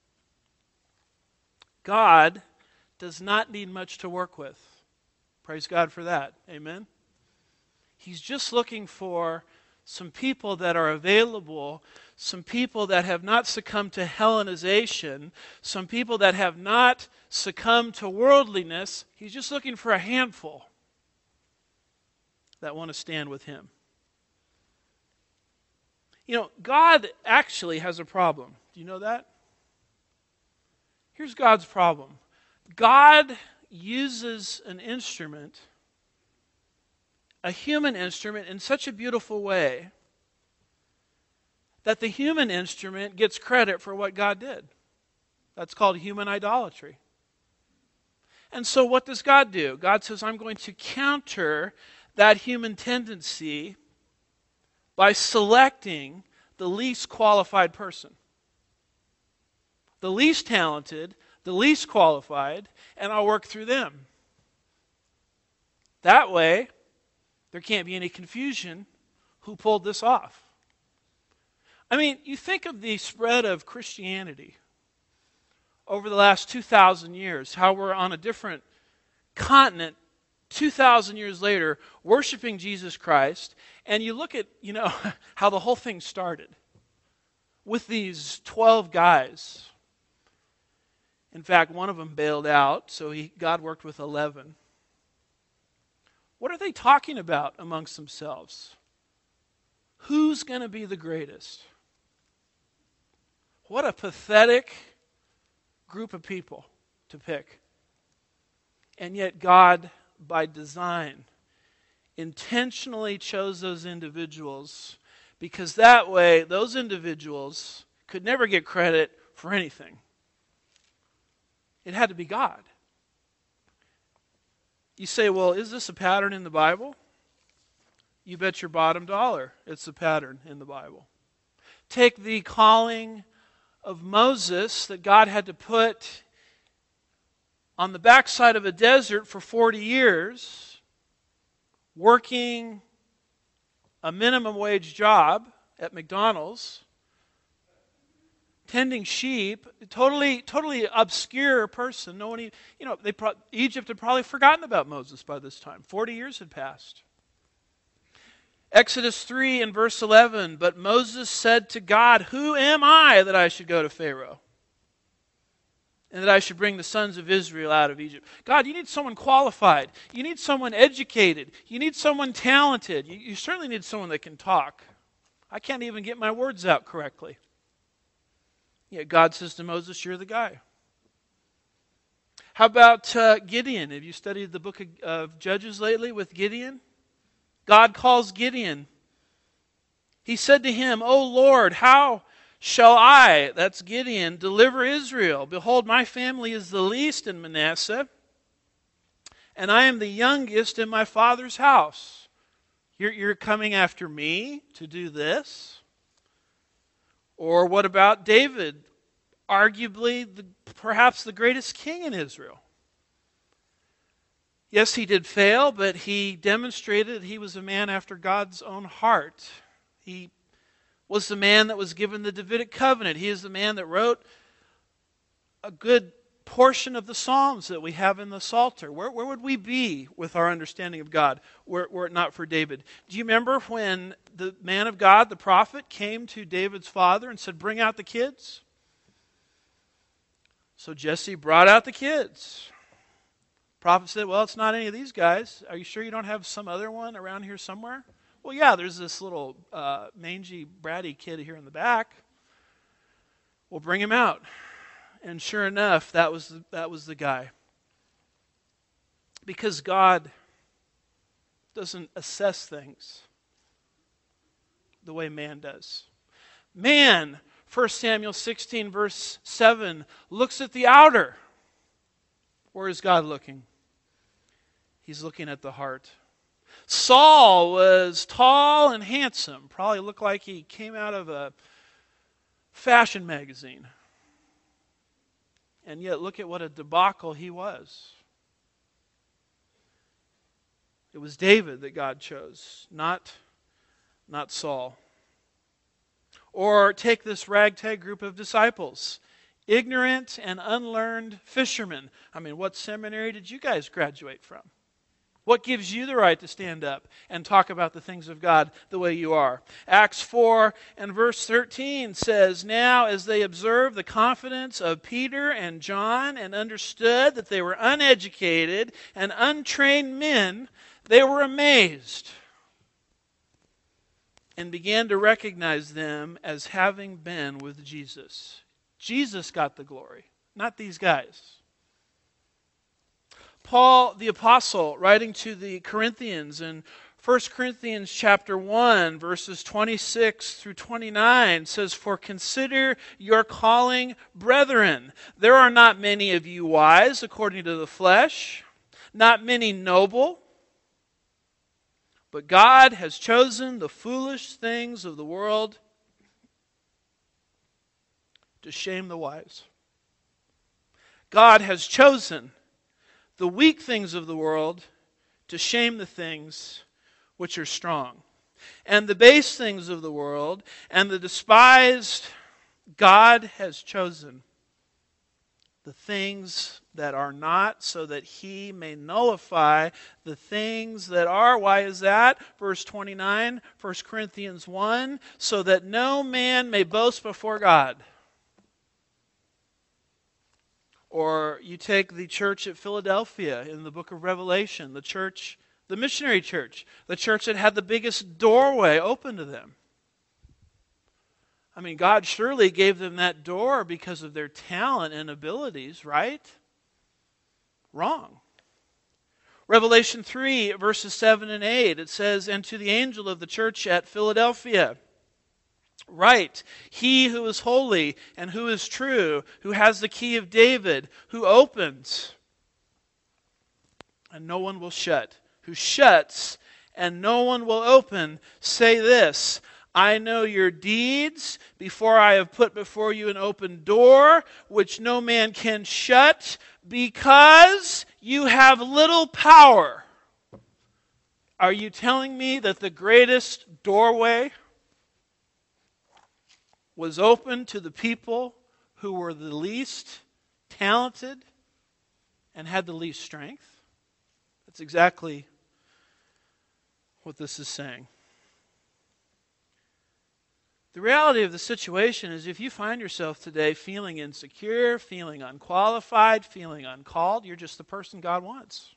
God does not need much to work with. Praise God for that. Amen? He's just looking for some people that are available, some people that have not succumbed to Hellenization, some people that have not succumbed to worldliness. He's just looking for a handful that want to stand with Him. You know, God actually has a problem. Do you know that? Here's God's problem. God uses an instrument, a human instrument, in such a beautiful way that the human instrument gets credit for what God did. That's called human idolatry. And so what does God do? God says, I'm going to counter that human tendency by selecting the least qualified person. The least talented, the least qualified, and I'll work through them. That way, there can't be any confusion who pulled this off. I mean, you think of the spread of Christianity over the last two thousand years, how we're on a different continent two thousand years later worshiping Jesus Christ, and you look at, you know, how the whole thing started with these twelve guys. In fact, one of them bailed out, so he, God worked with eleven. What are they talking about amongst themselves? Who's going to be the greatest? What a pathetic group of people to pick. And yet God, by design, intentionally chose those individuals because that way those individuals could never get credit for anything. It had to be God. You say, well, is this a pattern in the Bible? You bet your bottom dollar it's a pattern in the Bible. Take the calling of Moses that God had to put on the backside of a desert for forty years, working a minimum wage job at McDonald's, tending sheep, totally, totally obscure person. No one, you know, they pro- Egypt had probably forgotten about Moses by this time. Forty years had passed. Exodus three and verse eleven, but Moses said to God, who am I that I should go to Pharaoh? And that I should bring the sons of Israel out of Egypt. God, you need someone qualified. You need someone educated. You need someone talented. You, you certainly need someone that can talk. I can't even get my words out correctly. Yet God says to Moses, you're the guy. How about uh, Gideon? Have you studied the book of, of Judges lately with Gideon? God calls Gideon. He said to him, O Lord, how shall I, that's Gideon, deliver Israel? Behold, my family is the least in Manasseh, and I am the youngest in my father's house. You're, you're coming after me to do this? Or what about David, arguably the, perhaps the greatest king in Israel? Yes, he did fail, but he demonstrated he was a man after God's own heart. He was the man that was given the Davidic covenant. He is the man that wrote a good portion of the Psalms that we have in the Psalter. Where, where would we be with our understanding of God were, were it not for David? Do you remember when the man of God, the prophet, came to David's father and said, bring out the kids? So Jesse brought out the kids. Prophet said, well, it's not any of these guys. Are you sure you don't have some other one around here somewhere? Well, yeah, there's this little uh, mangy, bratty kid here in the back. We'll bring him out. And sure enough, that was the, that was the guy. Because God doesn't assess things the way man does. Man, First Samuel sixteen, verse seven, looks at the outer. Where is God looking? He's looking at the heart. Saul was tall and handsome. Probably looked like he came out of a fashion magazine. And yet look at what a debacle he was. It was David that God chose, not, not Saul. Or take this ragtag group of disciples. Ignorant and unlearned fishermen. I mean, what seminary did you guys graduate from? What gives you the right to stand up and talk about the things of God the way you are? Acts four and verse thirteen says, now as they observed the confidence of Peter and John and understood that they were uneducated and untrained men, they were amazed and began to recognize them as having been with Jesus. Jesus got the glory, not these guys. Paul the apostle, writing to the Corinthians in First Corinthians chapter one, verses twenty-six through twenty-nine, says, for consider your calling, brethren. There are not many of you wise according to the flesh, not many noble, but God has chosen the foolish things of the world to shame the wise. God has chosen the weak things of the world to shame the things which are strong. And the base things of the world and the despised, God has chosen the things that are not, so that He may nullify the things that are. Why is that? Verse twenty-nine, First Corinthians one, so that no man may boast before God. Or you take the church at Philadelphia in the book of Revelation, the church, the missionary church, the church that had the biggest doorway open to them. I mean, God surely gave them that door because of their talent and abilities, right? Wrong. Revelation three, verses seven and eight, it says, "And to the angel of the church at Philadelphia, write, he who is holy and who is true, who has the key of David, who opens, and no one will shut, who shuts, and no one will open, say this, I know your deeds, before I have put before you an open door, which no man can shut, because you have little power." Are you telling me that the greatest doorway was open to the people who were the least talented and had the least strength? That's exactly what this is saying. The reality of the situation is if you find yourself today feeling insecure, feeling unqualified, feeling uncalled, you're just the person God wants.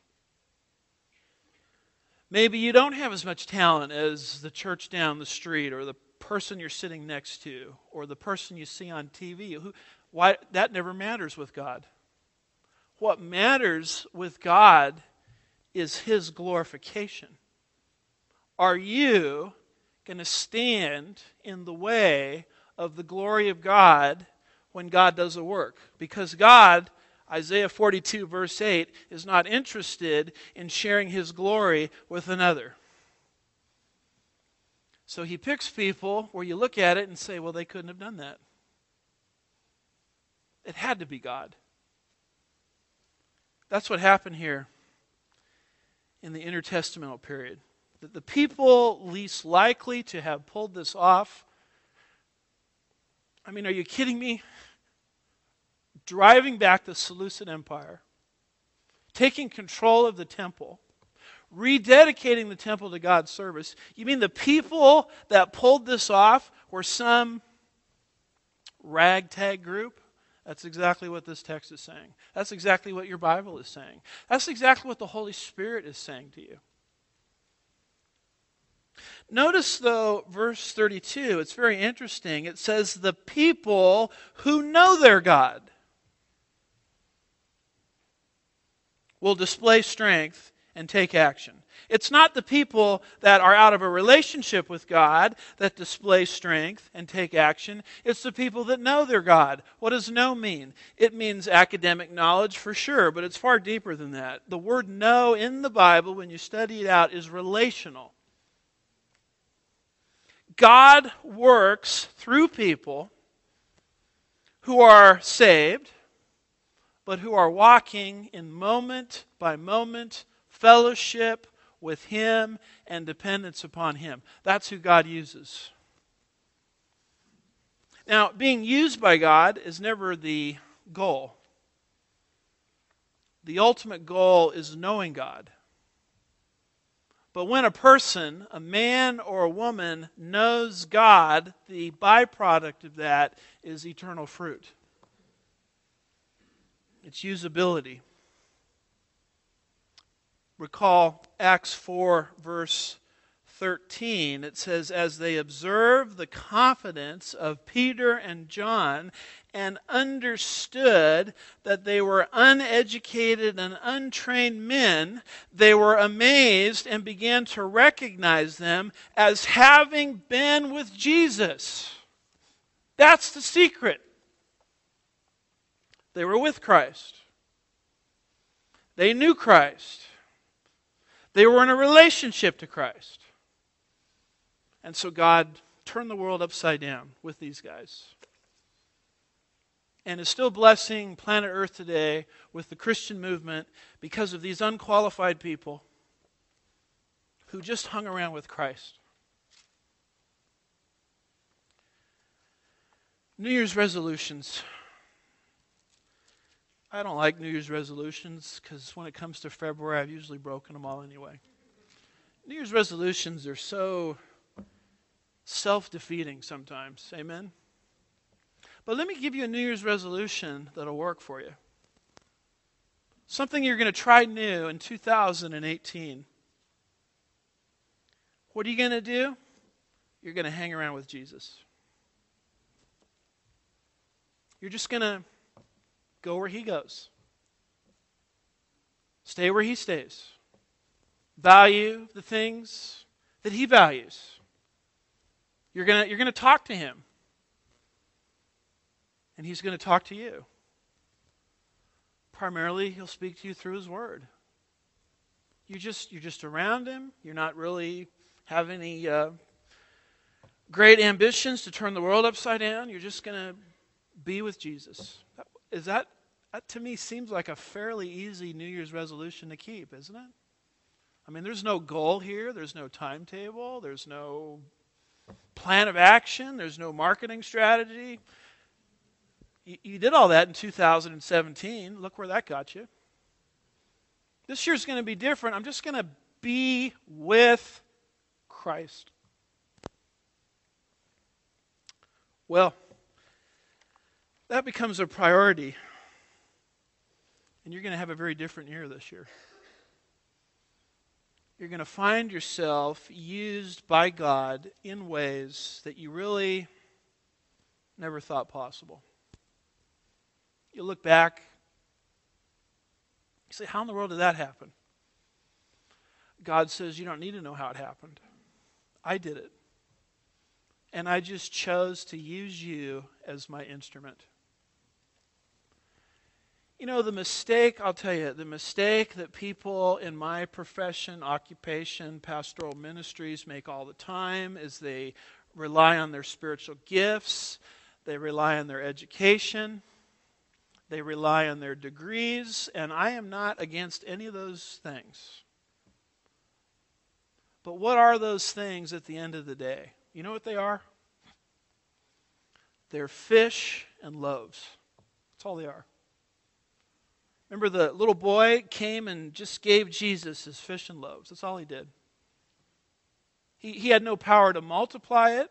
Maybe you don't have as much talent as the church down the street or the person you're sitting next to or the person you see on T V. Who, why, that never matters with God. What matters with God is His glorification. Are you going to stand in the way of the glory of God when God does a work? Because God, Isaiah forty-two verse eight, is not interested in sharing His glory with another. So He picks people where you look at it and say, well, they couldn't have done that. It had to be God. That's what happened here in the intertestamental period. That the people least likely to have pulled this off, I mean, are you kidding me? Driving back the Seleucid Empire, taking control of the temple, rededicating the temple to God's service. You mean the people that pulled this off were some ragtag group? That's exactly what this text is saying. That's exactly what your Bible is saying. That's exactly what the Holy Spirit is saying to you. Notice, though, verse thirty-two, it's very interesting. It says, the people who know their God will display strength and take action. It's not the people that are out of a relationship with God that display strength and take action. It's the people that know their God. What does know mean? It means academic knowledge for sure, but it's far deeper than that. The word know in the Bible, when you study it out, is relational. God works through people who are saved, but who are walking in moment by moment fellowship with Him and dependence upon Him. That's who God uses. Now, being used by God is never the goal. The ultimate goal is knowing God. But when a person, a man or a woman, knows God, the byproduct of that is eternal fruit. It's usability. Recall Acts four, verse thirteen. It says, as they observed the confidence of Peter and John and understood that they were uneducated and untrained men, they were amazed and began to recognize them as having been with Jesus. That's the secret. They were with Christ. They knew Christ. They were in a relationship to Christ. And so God turned the world upside down with these guys. And is still blessing planet Earth today with the Christian movement because of these unqualified people who just hung around with Christ. New Year's resolutions. I don't like New Year's resolutions because when it comes to February, I've usually broken them all anyway. New Year's resolutions are so self-defeating sometimes. Amen? But let me give you a New Year's resolution that'll work for you. Something you're going to try new in two thousand eighteen. What are you going to do? You're going to hang around with Jesus. You're just going to go where he goes. Stay where he stays. Value the things that he values. You're going to, you're going to talk to him. And he's going to talk to you. Primarily, he'll speak to you through his word. You just, you're just around him. You're not really have any uh, great ambitions to turn the world upside down. You're just going to be with Jesus. Is that, that to me seems like a fairly easy New Year's resolution to keep, isn't it? I mean, there's no goal here. There's no timetable. There's no plan of action. There's no marketing strategy. You, you did all that in two thousand seventeen. Look where that got you. This year's going to be different. I'm just going to be with Christ. Well, that becomes a priority. And you're going to have a very different year this year. You're going to find yourself used by God in ways that you really never thought possible. You look back, you say, how in the world did that happen? God says, you don't need to know how it happened. I did it. And I just chose to use you as my instrument. You know, the mistake, I'll tell you, the mistake that people in my profession, occupation, pastoral ministries make all the time is they rely on their spiritual gifts, they rely on their education, they rely on their degrees, and I am not against any of those things. But what are those things at the end of the day? You know what they are? They're fish and loaves. That's all they are. Remember, the little boy came and just gave Jesus his fish and loaves. That's all he did. He, he had no power to multiply it.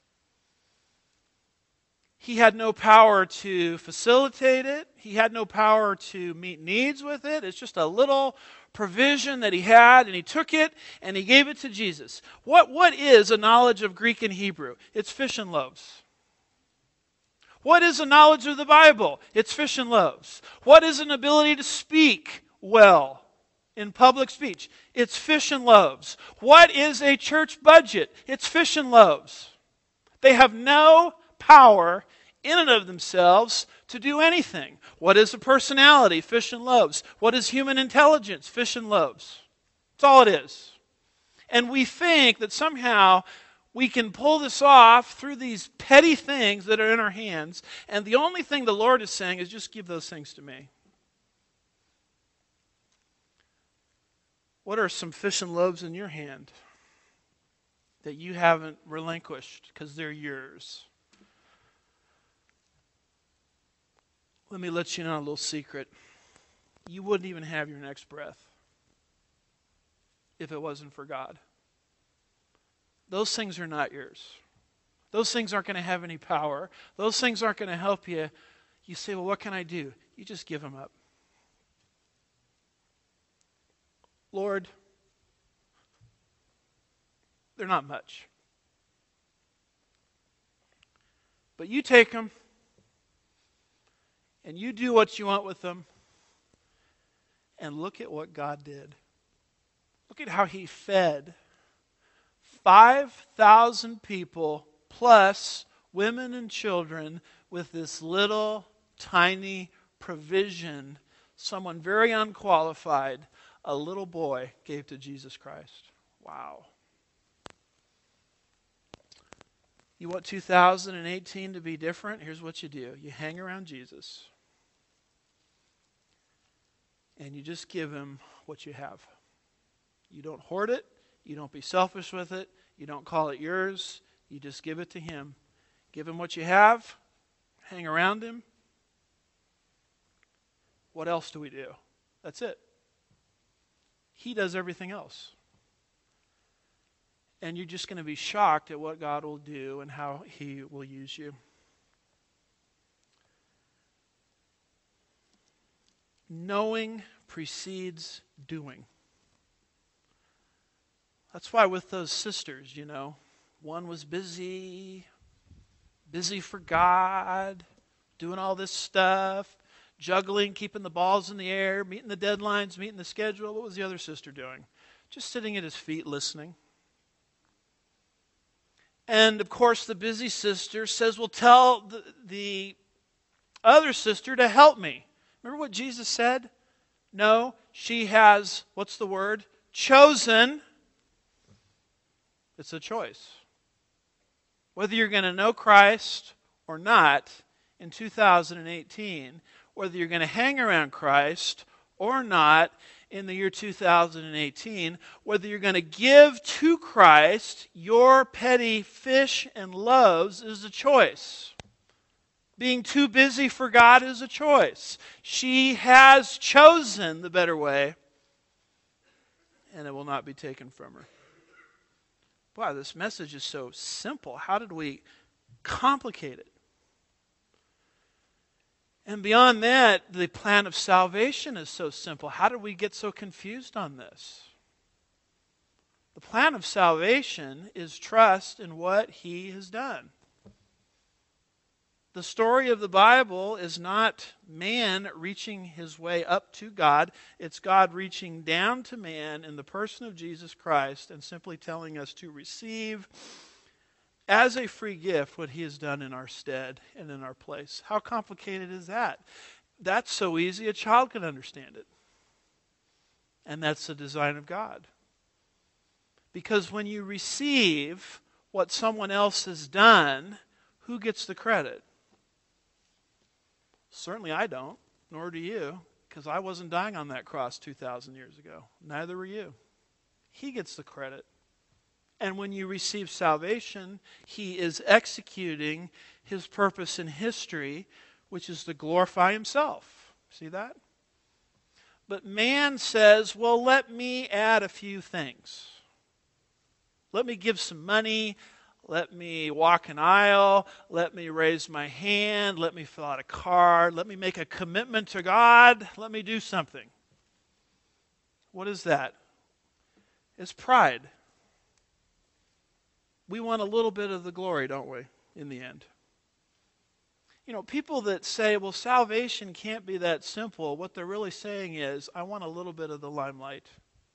He had no power to facilitate it. He had no power to meet needs with it. It's just a little provision that he had, and he took it and he gave it to Jesus. What, what is a knowledge of Greek and Hebrew? It's fish and loaves. What is a knowledge of the Bible? It's fish and loaves. What is an ability to speak well in public speech? It's fish and loaves. What is a church budget? It's fish and loaves. They have no power in and of themselves to do anything. What is a personality? Fish and loaves. What is human intelligence? Fish and loaves. That's all it is. And we think that somehow we can pull this off through these petty things that are in our hands, and the only thing the Lord is saying is just give those things to me. What are some fish and loaves in your hand that you haven't relinquished because they're yours? Let me let you know a little secret. You wouldn't even have your next breath if it wasn't for God. Those things are not yours. Those things aren't going to have any power. Those things aren't going to help you. You say, well, what can I do? You just give them up. Lord, they're not much. But you take them, and you do what you want with them, and look at what God did. Look at how He fed five thousand people plus women and children with this little tiny provision someone very unqualified, a little boy, gave to Jesus Christ. Wow. You want two thousand eighteen to be different? Here's what you do. You hang around Jesus. And you just give Him what you have. You don't hoard it. You don't be selfish with it. You don't call it yours. You just give it to Him. Give Him what you have. Hang around Him. What else do we do? That's it. He does everything else. And you're just going to be shocked at what God will do and how He will use you. Knowing precedes doing. That's why with those sisters, you know, one was busy, busy for God, doing all this stuff, juggling, keeping the balls in the air, meeting the deadlines, meeting the schedule. What was the other sister doing? Just sitting at his feet listening. And of course the busy sister says, well, tell the, the other sister to help me. Remember what Jesus said? No, she has, what's the word? Chosen. It's a choice. Whether you're going to know Christ or not in two thousand eighteen, whether you're going to hang around Christ or not in the year two thousand eighteen, whether you're going to give to Christ your petty fish and loaves is a choice. Being too busy for God is a choice. She has chosen the better way, and it will not be taken from her. Wow, this message is so simple. How did we complicate it? And beyond that, the plan of salvation is so simple. How did we get so confused on this? The plan of salvation is trust in what He has done. The story of the Bible is not man reaching his way up to God. It's God reaching down to man in the person of Jesus Christ and simply telling us to receive as a free gift what He has done in our stead and in our place. How complicated is that? That's so easy a child can understand it. And that's the design of God. Because when you receive what someone else has done, who gets the credit? Certainly I don't, nor do you, because I wasn't dying on that cross two thousand years ago. Neither were you. He gets the credit. And when you receive salvation, He is executing His purpose in history, which is to glorify Himself. See that? But man says, well, let me add a few things. Let me give some money. Let me walk an aisle. Let me raise my hand. Let me fill out a card. Let me make a commitment to God. Let me do something. What is that? It's pride. We want a little bit of the glory, don't we, in the end? You know, people that say, well, salvation can't be that simple, what they're really saying is, I want a little bit of the limelight.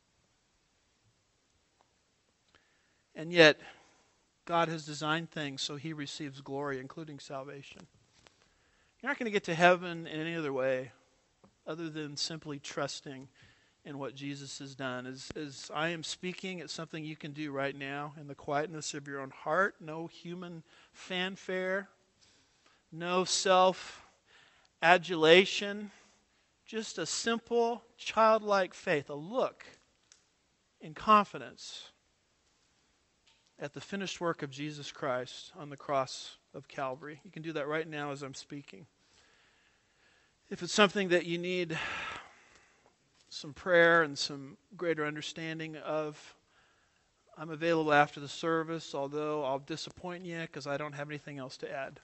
And yet, God has designed things so He receives glory, including salvation. You're not going to get to heaven in any other way other than simply trusting in what Jesus has done. As, as I am speaking, it's something you can do right now in the quietness of your own heart. No human fanfare. No self-adulation. Just a simple, childlike faith. A look in confidence at the finished work of Jesus Christ on the cross of Calvary. You can do that right now as I'm speaking. If it's something that you need some prayer and some greater understanding of, I'm available after the service, although I'll disappoint you because I don't have anything else to add.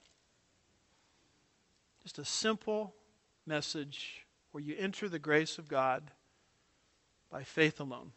Just a simple message where you enter the grace of God by faith alone.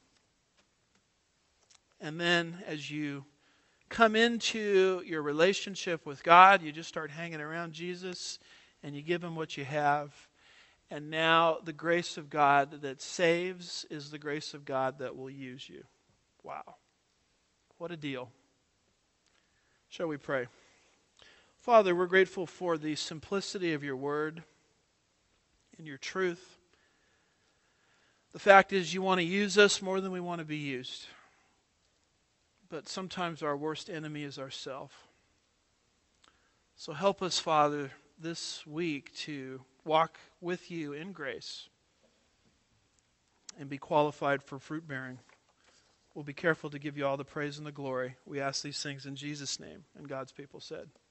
And then as you come into your relationship with God, you just start hanging around Jesus and you give Him what you have. And now the grace of God that saves is the grace of God that will use you. Wow. What a deal. Shall we pray? Father, we're grateful for the simplicity of your word and your truth. The fact is you want to use us more than we want to be used. But sometimes our worst enemy is ourselves. So help us, Father, this week to walk with you in grace and be qualified for fruit bearing. We'll be careful to give you all the praise and the glory. We ask these things in Jesus' name. And God's people said,